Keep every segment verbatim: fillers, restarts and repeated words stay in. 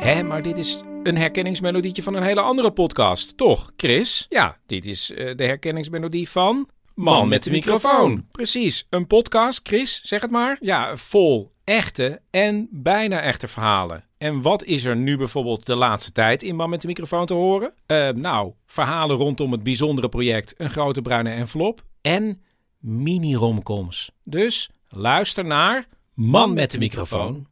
Hé, maar dit is een herkenningsmelodietje van een hele andere podcast, toch, Chris? Ja, dit is uh, de herkenningsmelodie van Man met de microfoon. Precies, een podcast, Chris, zeg het maar. Ja, vol echte en bijna echte verhalen. En wat is er nu bijvoorbeeld de laatste tijd in Man met de microfoon te horen? Uh, nou, verhalen rondom het bijzondere project Een Grote Bruine Envelop en mini-romcoms. Dus luister naar Man met de microfoon.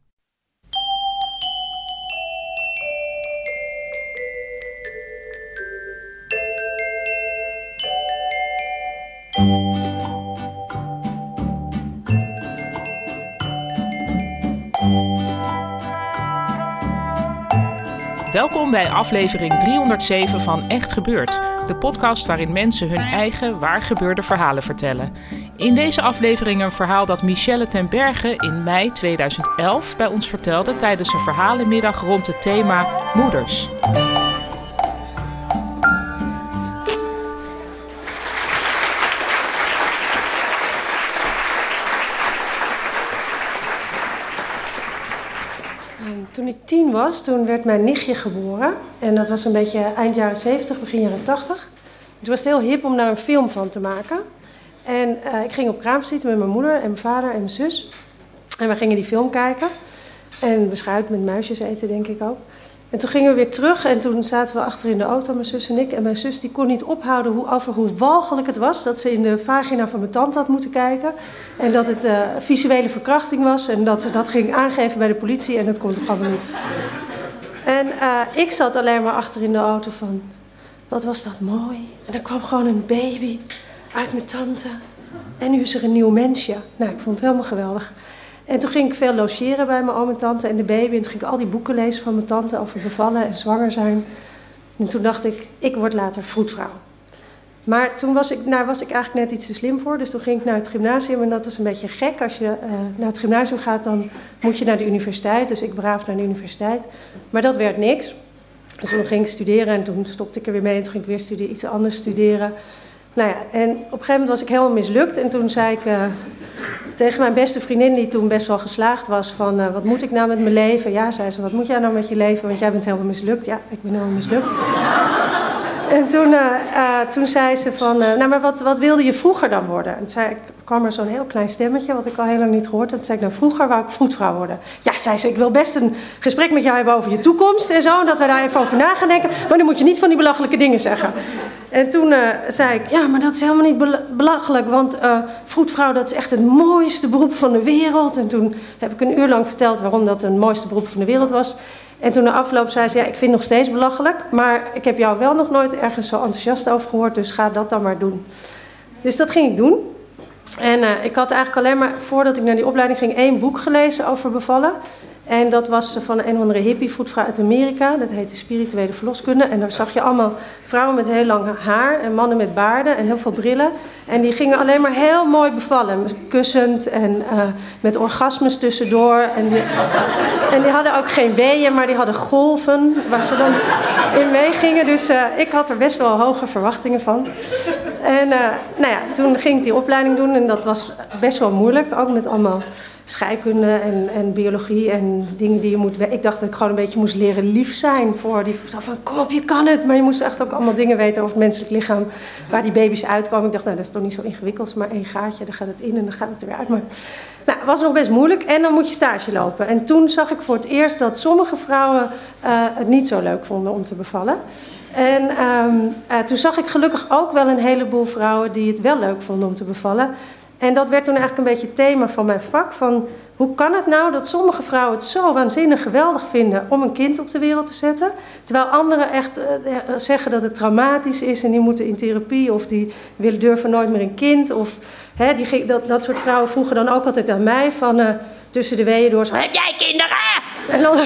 Welkom bij aflevering driehonderdzeven van Echt Gebeurd, de podcast waarin mensen hun eigen waargebeurde verhalen vertellen. In deze aflevering een verhaal dat Michelle ten Berge in mei tweeduizend elf bij ons vertelde tijdens een verhalenmiddag rond het thema moeders. Toen ik tien was, toen werd mijn nichtje geboren. En dat was een beetje eind jaren zeventig, begin jaren tachtig. Toen was het heel hip om daar een film van te maken. En uh, ik ging op kraam zitten met mijn moeder en mijn vader en mijn zus. En we gingen die film kijken. En beschuit met muisjes eten, denk ik ook. En toen gingen we weer terug en toen zaten we achter in de auto, mijn zus en ik. En mijn zus die kon niet ophouden hoe, over hoe walgelijk het was dat ze in de vagina van mijn tante had moeten kijken. En dat het uh, visuele verkrachting was en dat ze dat ging aangeven bij de politie en dat kon toch allemaal niet. En uh, ik zat alleen maar achter in de auto van, wat was dat mooi. En er kwam gewoon een baby uit mijn tante. En nu is er een nieuw mensje. Nou, ik vond het helemaal geweldig. En toen ging ik veel logeren bij mijn oom en tante en de baby. En toen ging ik al die boeken lezen van mijn tante over bevallen en zwanger zijn. En toen dacht ik, ik word later vroedvrouw. Maar toen was ik, nou, was ik eigenlijk net iets te slim voor. Dus toen ging ik naar het gymnasium en dat was een beetje gek. Als je uh, naar het gymnasium gaat, dan moet je naar de universiteit. Dus ik braaf naar de universiteit. Maar dat werd niks. Dus toen ging ik studeren en toen stopte ik er weer mee. En toen ging ik weer studeren, iets anders studeren. Nou ja, en op een gegeven moment was ik helemaal mislukt. En toen zei ik uh, tegen mijn beste vriendin, die toen best wel geslaagd was, van uh, wat moet ik nou met mijn leven? Ja, zei ze, wat moet jij nou met je leven? Want jij bent helemaal mislukt. Ja, ik ben helemaal mislukt. En toen, uh, uh, toen zei ze van, uh, nou maar wat, wat wilde je vroeger dan worden? En toen zei ik, kwam er zo'n heel klein stemmetje, wat ik al heel lang niet gehoord had. Toen zei ik, nou vroeger wou ik vroedvrouw worden. Ja, zei ze, ik wil best een gesprek met jou hebben over je toekomst en zo. En dat we daar even over na gaan denken. Maar dan moet je niet van die belachelijke dingen zeggen. En toen uh, zei ik, ja, maar dat is helemaal niet belachelijk. Want uh, vroedvrouw, dat is echt het mooiste beroep van de wereld. En toen heb ik een uur lang verteld waarom dat het mooiste beroep van de wereld was. En toen na afloop zei ze, ja, ik vind het nog steeds belachelijk. Maar ik heb jou wel nog nooit ergens zo enthousiast over gehoord. Dus ga dat dan maar doen. Dus dat ging ik doen. En uh, ik had eigenlijk alleen maar, voordat ik naar die opleiding ging, één boek gelezen over bevallen. En dat was van een of andere hippie vroedvrouw uit Amerika. Dat heette Spirituele Verloskunde. En daar zag je allemaal vrouwen met heel lang haar en mannen met baarden en heel veel brillen. En die gingen alleen maar heel mooi bevallen. Kussend en uh, met orgasmes tussendoor. En die, en die hadden ook geen weeën, maar die hadden golven waar ze dan in meegingen. Dus uh, ik had er best wel hoge verwachtingen van. En uh, nou ja, toen ging ik die opleiding doen en dat was best wel moeilijk. Ook met allemaal scheikunde en, en biologie en dingen die je moet... Ik dacht dat ik gewoon een beetje moest leren lief zijn voor die... Van, kom op, je kan het. Maar je moest echt ook allemaal dingen weten over het menselijk lichaam, waar die baby's uitkomen. Ik dacht, nou, dat is toch niet zo ingewikkeld. Maar één gaatje, dan gaat het in en dan gaat het er weer uit. Maar nou, het was nog best moeilijk. En dan moet je stage lopen. En toen zag ik voor het eerst dat sommige vrouwen uh, het niet zo leuk vonden om te bevallen. En um, uh, toen zag ik gelukkig ook wel een heleboel vrouwen die het wel leuk vonden om te bevallen. En dat werd toen eigenlijk een beetje het thema van mijn vak. Van hoe kan het nou dat sommige vrouwen het zo waanzinnig geweldig vinden om een kind op de wereld te zetten. Terwijl anderen echt uh, zeggen dat het traumatisch is en die moeten in therapie. Of die willen durven nooit meer een kind. Of hè, die, dat, dat soort vrouwen vroegen dan ook altijd aan mij van uh, tussen de weeën door. Zo, heb jij kinderen? En dan,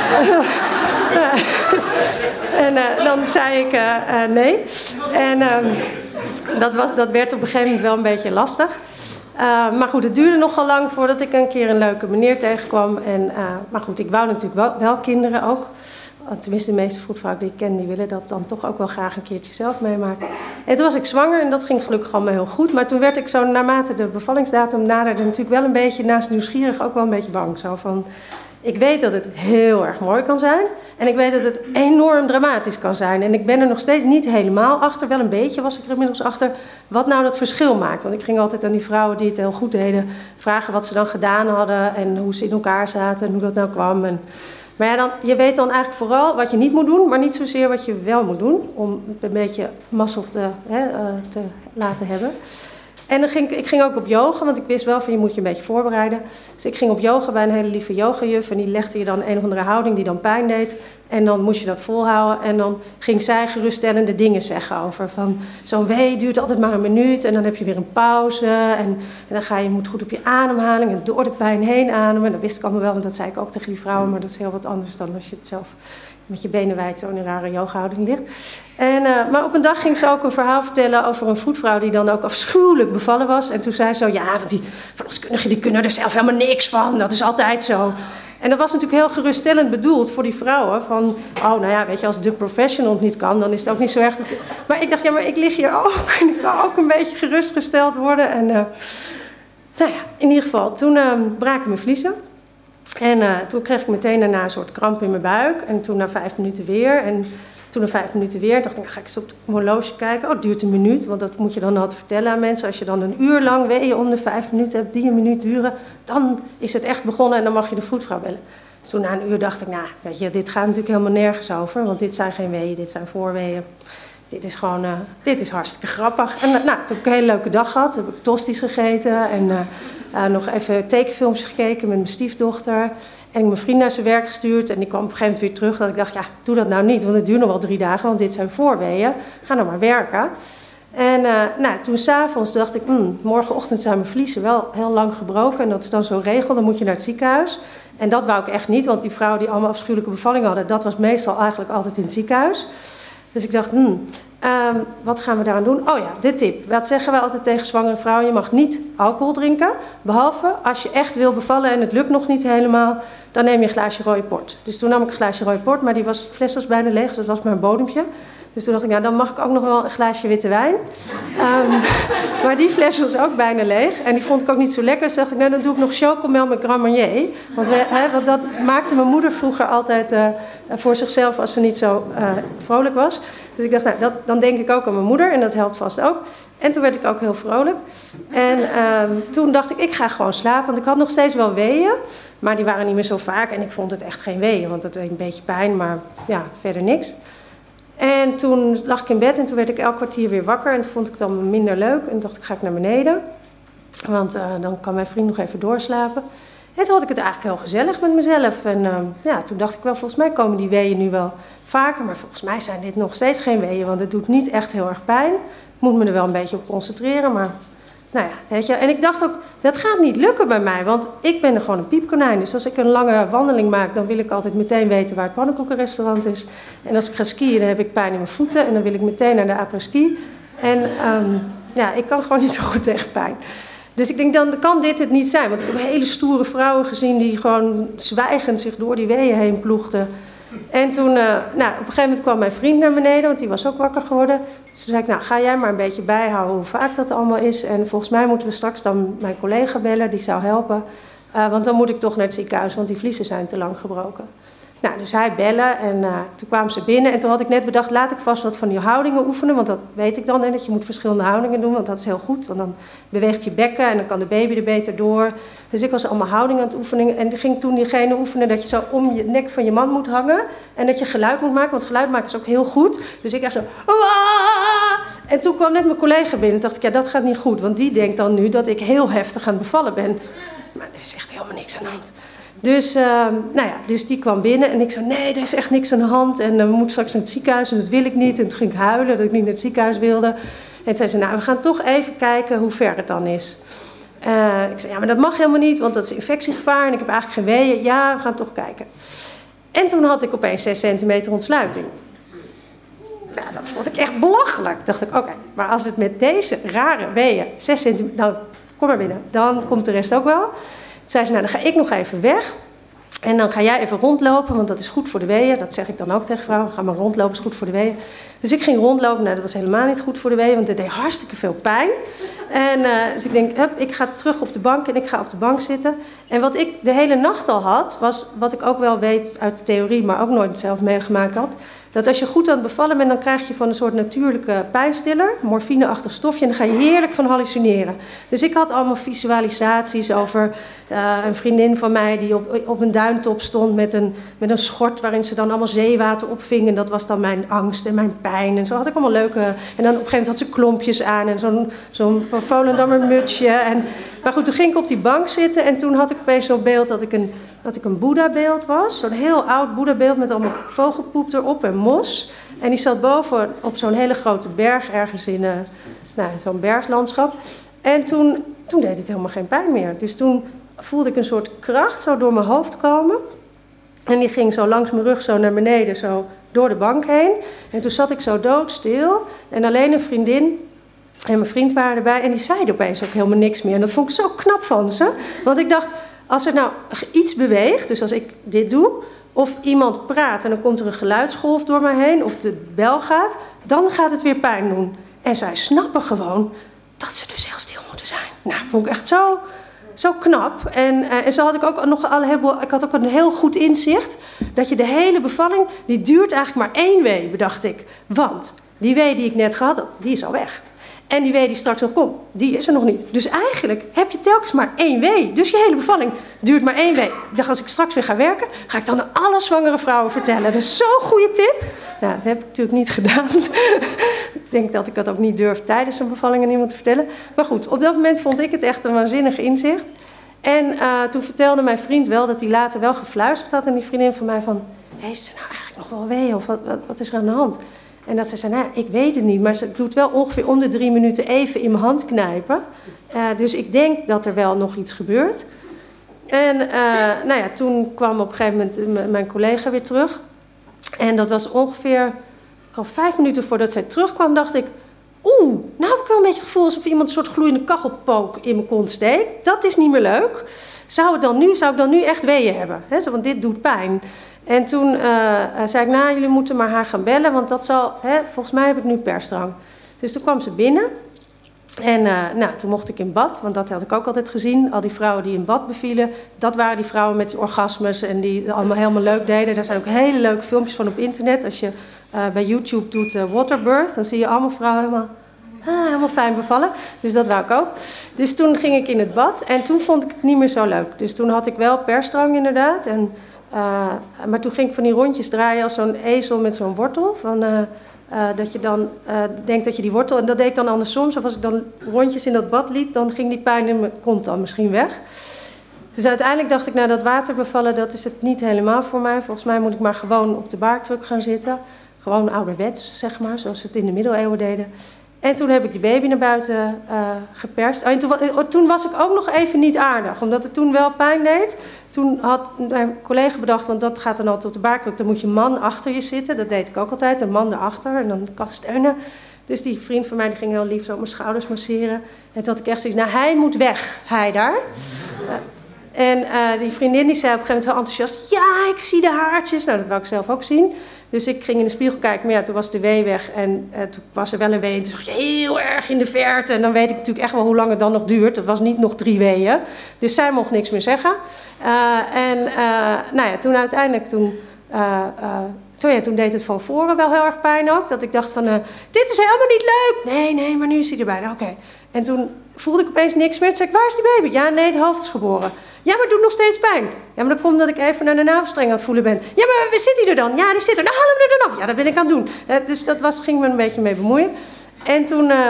uh, en, uh, dan zei ik uh, uh, nee. En uh, dat, was, dat werd op een gegeven moment wel een beetje lastig. Uh, maar goed, het duurde nogal lang voordat ik een keer een leuke meneer tegenkwam. En, uh, maar goed, ik wou natuurlijk wel, wel kinderen ook. Tenminste, de meeste vroedvrouwen die ik ken, die willen dat dan toch ook wel graag een keertje zelf meemaken. En toen was ik zwanger en dat ging gelukkig allemaal heel goed. Maar toen werd ik zo, naarmate de bevallingsdatum naderde, natuurlijk wel een beetje naast nieuwsgierig ook wel een beetje bang. Zo van, Ik weet dat het heel erg mooi kan zijn. En ik weet dat het enorm dramatisch kan zijn. En ik ben er nog steeds niet helemaal achter. Wel een beetje was ik er inmiddels achter. Wat nou dat verschil maakt. Want ik ging altijd aan die vrouwen die het heel goed deden vragen wat ze dan gedaan hadden. En hoe ze in elkaar zaten. En hoe dat nou kwam. En, maar ja, dan, je weet dan eigenlijk vooral wat je niet moet doen. Maar niet zozeer wat je wel moet doen. Om een beetje mazzel te, hè, uh, te laten hebben. En dan ging ik, ik ging ook op yoga, want ik wist wel van je moet je een beetje voorbereiden. Dus ik ging op yoga bij een hele lieve yogajuf en die legde je dan een of andere houding die dan pijn deed. En dan moest je dat volhouden en dan ging zij geruststellende dingen zeggen over van zo'n wee duurt altijd maar een minuut en dan heb je weer een pauze. En, en dan ga je, je moet goed op je ademhaling en door de pijn heen ademen. Dat wist ik allemaal wel, want dat zei ik ook tegen die vrouwen, maar dat is heel wat anders dan als je het zelf met je benen wijd zo in een rare yogahouding ligt. En, uh, maar op een dag ging ze ook een verhaal vertellen over een voetvrouw die dan ook afschuwelijk bevallen was. En toen zei ze zo, ja, want die verloskundigen die kunnen er zelf helemaal niks van. Dat is altijd zo. En dat was natuurlijk heel geruststellend bedoeld voor die vrouwen. Van, oh, nou ja, weet je, als de professional het niet kan, dan is het ook niet zo erg. Dat... Maar ik dacht, ja, maar ik lig hier ook. En ik wil ook een beetje gerustgesteld worden. En uh, nou ja, in ieder geval, toen uh, braken mijn vliezen. En uh, toen kreeg ik meteen daarna een soort kramp in mijn buik. En toen na vijf minuten weer. En toen na vijf minuten weer dacht ik, nou, ga ik eens op het horloge kijken. Oh, het duurt een minuut, want dat moet je dan altijd vertellen aan mensen. Als je dan een uur lang weeën om de vijf minuten hebt, die een minuut duren, dan is het echt begonnen en dan mag je de voetvrouw bellen. Dus toen na een uur dacht ik, nou, weet je, dit gaat natuurlijk helemaal nergens over. Want dit zijn geen weeën, dit zijn voorweeën. Dit is gewoon, uh, dit is hartstikke grappig. En uh, nou, toen heb ik een hele leuke dag gehad. Heb ik tosti's gegeten en uh, uh, nog even tekenfilmpjes gekeken met mijn stiefdochter. En mijn vriend naar zijn werk gestuurd. En die kwam op een gegeven moment weer terug. Dat ik dacht, ja, doe dat nou niet, want het duurt nog wel drie dagen. Want dit zijn voorweeën. Ga nou maar werken. En uh, nou, toen s'avonds dacht ik, hmm, morgenochtend zijn mijn vliezen wel heel lang gebroken. En dat is dan zo'n regel, dan moet je naar het ziekenhuis. En dat wou ik echt niet, want die vrouwen die allemaal afschuwelijke bevallingen hadden, dat was meestal eigenlijk altijd in het ziekenhuis. Dus ik dacht, hmm, um, wat gaan we daaraan doen? Oh ja, de tip. Wat zeggen wij altijd tegen zwangere vrouwen? Je mag niet alcohol drinken. Behalve als je echt wil bevallen en het lukt nog niet helemaal, dan neem je een glaasje rode port. Dus toen nam ik een glaasje rode port, maar die was, de fles was bijna leeg, dus dat was maar een bodempje. Dus toen dacht ik, nou, dan mag ik ook nog wel een glaasje witte wijn. Um, maar die fles was ook bijna leeg. En die vond ik ook niet zo lekker. Dus dacht ik, nou, dan doe ik nog chocomel met Grand Marnier. Want, we, hè, want dat maakte mijn moeder vroeger altijd uh, voor zichzelf als ze niet zo uh, vrolijk was. Dus ik dacht, nou, dat, dan denk ik ook aan mijn moeder. En dat helpt vast ook. En toen werd ik ook heel vrolijk. En um, toen dacht ik, ik ga gewoon slapen. Want ik had nog steeds wel weeën. Maar die waren niet meer zo vaak. En ik vond het echt geen weeën. Want dat deed een beetje pijn. Maar ja, verder niks. En toen lag ik in bed en toen werd ik elk kwartier weer wakker. En toen vond ik het dan minder leuk. En toen dacht ik, ga ik naar beneden. Want uh, dan kan mijn vriend nog even doorslapen. En toen had ik het eigenlijk heel gezellig met mezelf. En uh, ja, toen dacht ik wel, volgens mij komen die weeën nu wel vaker. Maar volgens mij zijn dit nog steeds geen weeën. Want het doet niet echt heel erg pijn. Ik moet me er wel een beetje op concentreren. Maar nou ja, weet je. En ik dacht ook, dat gaat niet lukken bij mij. Want ik ben er gewoon een piepkonijn. Dus als ik een lange wandeling maak, dan wil ik altijd meteen weten waar het pannenkoekenrestaurant is. En als ik ga skiën, dan heb ik pijn in mijn voeten. En dan wil ik meteen naar de après-ski. En um, ja, ik kan gewoon niet zo goed tegen pijn. Dus ik denk, dan kan dit het niet zijn. Want ik heb hele stoere vrouwen gezien die gewoon zwijgend zich door die weeën heen ploegden. En toen, uh, nou, op een gegeven moment kwam mijn vriend naar beneden, want die was ook wakker geworden. Dus toen zei ik, nou, ga jij maar een beetje bijhouden hoe vaak dat allemaal is. En volgens mij moeten we straks dan mijn collega bellen, die zou helpen. Uh, want dan moet ik toch naar het ziekenhuis, want die vliezen zijn te lang gebroken. Nou, dus hij bellen en uh, toen kwamen ze binnen. En toen had ik net bedacht, laat ik vast wat van die houdingen oefenen. Want dat weet ik dan, hè, dat je moet verschillende houdingen doen. Want dat is heel goed, want dan beweegt je bekken en dan kan de baby er beter door. Dus ik was allemaal houdingen aan het oefenen. En ging toen diegene oefenen dat je zo om je nek van je man moet hangen. En dat je geluid moet maken, want geluid maken is ook heel goed. Dus ik echt zo... En toen kwam net mijn collega binnen en dacht ik, ja, dat gaat niet goed. Want die denkt dan nu dat ik heel heftig aan het bevallen ben. Maar er is echt helemaal niks aan de hand. Dus, uh, nou ja, dus die kwam binnen en ik zei, nee, er is echt niks aan de hand. En uh, we moeten straks naar het ziekenhuis en dat wil ik niet. En toen ging ik huilen dat ik niet naar het ziekenhuis wilde. En toen zei ze, nou, we gaan toch even kijken hoe ver het dan is. Uh, ik zei, ja, maar dat mag helemaal niet, want dat is infectiegevaar. En ik heb eigenlijk geen weeën. Ja, we gaan toch kijken. En toen had ik opeens zes centimeter ontsluiting. Nou, dat vond ik echt belachelijk. Toen dacht ik, oké, okay, maar als het met deze rare weeën zes centimeter... Nou, kom maar binnen, dan komt de rest ook wel. Toen zei ze, nou, dan ga ik nog even weg. En dan ga jij even rondlopen, want dat is goed voor de weeën. Dat zeg ik dan ook tegen vrouwen. Ga maar rondlopen, is goed voor de weeën. Dus ik ging rondlopen. Nou, dat was helemaal niet goed voor de weeën, want het deed hartstikke veel pijn. En uh, dus ik denk, hup, ik ga terug op de bank en ik ga op de bank zitten. En wat ik de hele nacht al had, was wat ik ook wel weet uit de theorie, maar ook nooit zelf meegemaakt had. Dat als je goed aan het bevallen bent, dan krijg je van een soort natuurlijke pijnstiller, morfineachtig stofje, en dan ga je heerlijk van hallucineren. Dus ik had allemaal visualisaties over uh, een vriendin van mij die op, op een duintop stond met een, met een schort waarin ze dan allemaal zeewater opving. En dat was dan mijn angst en mijn pijn. En zo had ik allemaal leuke... En dan op een gegeven moment had ze klompjes aan en zo'n, zo'n van Volendammer mutsje. En, maar goed, toen ging ik op die bank zitten en toen had ik opeens zo'n beeld dat ik een... dat ik een Boeddha-beeld was. Zo'n heel oud Boeddha-beeld met allemaal vogelpoep erop en mos. En die zat boven op zo'n hele grote berg ergens in uh, nou, zo'n berglandschap. En toen, toen deed het helemaal geen pijn meer. Dus toen voelde ik een soort kracht zo door mijn hoofd komen. En die ging zo langs mijn rug zo naar beneden, zo door de bank heen. En toen zat ik zo doodstil. En alleen een vriendin en mijn vriend waren erbij. En die zeiden opeens ook helemaal niks meer. En dat vond ik zo knap van ze. Want ik dacht... Als er nou iets beweegt, dus als ik dit doe, of iemand praat en dan komt er een geluidsgolf door mij heen, of de bel gaat, dan gaat het weer pijn doen. En zij snappen gewoon dat ze dus heel stil moeten zijn. Nou, vond ik echt zo, zo knap. En, uh, en zo had ik ook nog al heel, ik had ook een heel goed inzicht dat je de hele bevalling, die duurt eigenlijk maar één wee, bedacht ik. Want die wee die ik net gehad had, die is al weg. En die wee die straks nog komt, die is er nog niet. Dus eigenlijk heb je telkens maar één wee. Dus je hele bevalling duurt maar één wee. Ik dacht, als ik straks weer ga werken, ga ik dan aan alle zwangere vrouwen vertellen. Dat is zo'n goede tip. Nou, dat heb ik natuurlijk niet gedaan. Ik denk dat ik dat ook niet durf tijdens een bevalling aan iemand te vertellen. Maar goed, op dat moment vond ik het echt een waanzinnig inzicht. En uh, toen vertelde mijn vriend wel dat hij later wel gefluisterd had. En die vriendin van mij van, heeft ze nou eigenlijk nog wel wee? Of wat, wat, wat is er aan de hand? En dat ze zei, nou, ik weet het niet, maar ze doet wel ongeveer om de drie minuten even in mijn hand knijpen. Uh, dus ik denk dat er wel nog iets gebeurt. En uh, nou ja, toen kwam op een gegeven moment mijn collega weer terug. En dat was ongeveer, al vijf minuten voordat zij terugkwam, dacht ik... Oeh, nou heb ik wel een beetje het gevoel alsof iemand een soort gloeiende kachelpook in mijn kont steekt. Dat is niet meer leuk. Zou, het dan nu, zou ik dan nu echt weeën hebben? He, want dit doet pijn. En toen uh, zei ik, nou, jullie moeten maar haar gaan bellen, want dat zal, hè, volgens mij heb ik nu persdrang. Dus toen kwam ze binnen en uh, nou, toen mocht ik in bad, want dat had ik ook altijd gezien. Al die vrouwen die in bad bevielen, dat waren die vrouwen met die orgasmes en die allemaal helemaal leuk deden. Daar zijn ook hele leuke filmpjes van op internet. Als je uh, bij YouTube doet uh, waterbirth, dan zie je allemaal vrouwen helemaal... Ah, helemaal fijn bevallen. Dus dat wou ik ook. Dus toen ging ik in het bad en toen vond ik het niet meer zo leuk. Dus toen had ik wel persdrang inderdaad. En, uh, maar toen ging ik van die rondjes draaien als zo'n ezel met zo'n wortel. Van, uh, uh, dat je dan uh, denkt dat je die wortel... En dat deed ik dan andersom. Of als ik dan rondjes in dat bad liep, dan ging die pijn in mijn kont dan misschien weg. Dus uiteindelijk dacht ik, nou dat waterbevallen, dat is het niet helemaal voor mij. Volgens mij moet ik maar gewoon op de baarkruk gaan zitten. Gewoon ouderwets, zeg maar, zoals we het in de middeleeuwen deden. En toen heb ik die baby naar buiten uh, geperst. Oh, en toen, toen was ik ook nog even niet aardig, omdat het toen wel pijn deed. Toen had mijn collega bedacht, want dat gaat dan altijd op de baarkruk. Dan moet je man achter je zitten, dat deed ik ook altijd. Een man erachter en dan kan steunen. Dus die vriend van mij die ging heel lief zo mijn schouders masseren. En toen had ik echt zoiets, nou hij moet weg, hij daar. Uh, En uh, die vriendin die zei op een gegeven moment heel enthousiast... Ja, ik zie de haartjes. Nou, dat wou ik zelf ook zien. Dus ik ging in de spiegel kijken. Maar ja, toen was de wee weg. En uh, toen was er wel een wee. En toen zag je heel erg in de verte. En dan weet ik natuurlijk echt wel hoe lang het dan nog duurt. Het was niet nog drie weeën. Dus zij mocht niks meer zeggen. Uh, en uh, nou ja, toen uiteindelijk... Toen, uh, uh, toen, ja, toen deed het van voren wel heel erg pijn ook. Dat ik dacht van... Uh, dit is helemaal niet leuk. Nee, nee, maar nu is hij erbij. Nou, oké. Okay. En toen voelde ik opeens niks meer. Toen zei ik, waar is die baby? Ja, nee, het hoofd is geboren. Ja, maar het doet nog steeds pijn. Ja, maar dat komt omdat ik even naar de navelstreng aan het voelen ben. Ja, maar waar zit hij er dan? Ja, die zit er. Nou, haal hem er dan af. Ja, dat ben ik aan het doen. Uh, dus dat was, ging me een beetje mee bemoeien. En toen uh,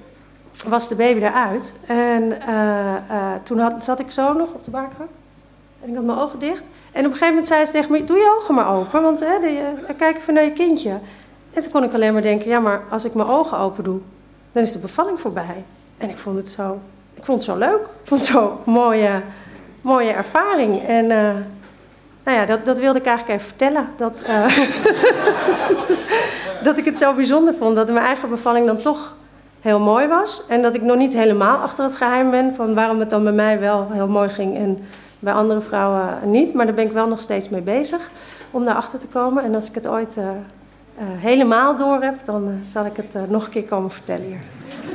was de baby eruit. En uh, uh, toen had, zat ik zo nog op de baarkruk. En ik had mijn ogen dicht. En op een gegeven moment zei ze tegen me, doe je ogen maar open. Want uh, de, uh, kijk even naar je kindje. En toen kon ik alleen maar denken, ja, maar als ik mijn ogen open doe, dan is de bevalling voorbij. En ik vond het zo, ik vond het zo leuk. Ik vond het zo mooie... Mooie ervaring. En uh, nou ja, dat, dat wilde ik eigenlijk even vertellen. Dat, uh, dat ik het zo bijzonder vond. Dat mijn eigen bevalling dan toch heel mooi was. En dat ik nog niet helemaal achter het geheim ben van waarom het dan bij mij wel heel mooi ging en Bij andere vrouwen niet, maar daar ben ik wel nog steeds mee bezig om daarachter te komen. En als ik het ooit uh, uh, helemaal door heb, dan uh, zal ik het uh, nog een keer komen vertellen hier.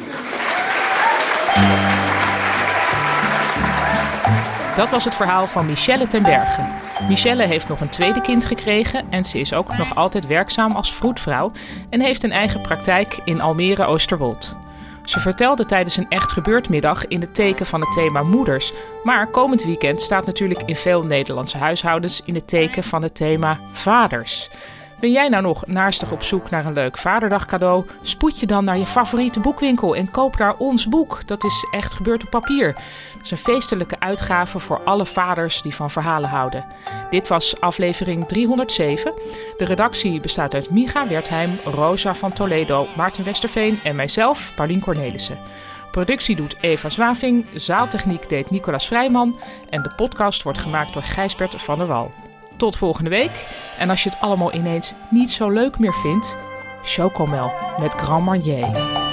Dat was het verhaal van Michelle ten Berge. Michelle heeft nog een tweede kind gekregen en ze is ook nog altijd werkzaam als vroedvrouw en heeft een eigen praktijk in Almere Oosterwold. Ze vertelde tijdens een Echt Gebeurd middag in het teken van het thema moeders. Maar komend weekend staat natuurlijk in veel Nederlandse huishoudens in het teken van het thema vaders. Ben jij nou nog naarstig op zoek naar een leuk vaderdag cadeau? Spoed je dan naar je favoriete boekwinkel en koop daar ons boek. Dat is Echt Gebeurd op papier. Dat is een feestelijke uitgave voor alle vaders die van verhalen houden. Dit was aflevering driehonderdzeven. De redactie bestaat uit Micha Wertheim, Rosa van Toledo, Maarten Westerveen en mijzelf, Paulien Cornelissen. Productie doet Eva Zwaving, zaaltechniek deed Nicolas Vrijman en de podcast wordt gemaakt door Gijsbert van der Wal. Tot volgende week. En als je het allemaal ineens niet zo leuk meer vindt, Chocomel met Grand Marnier.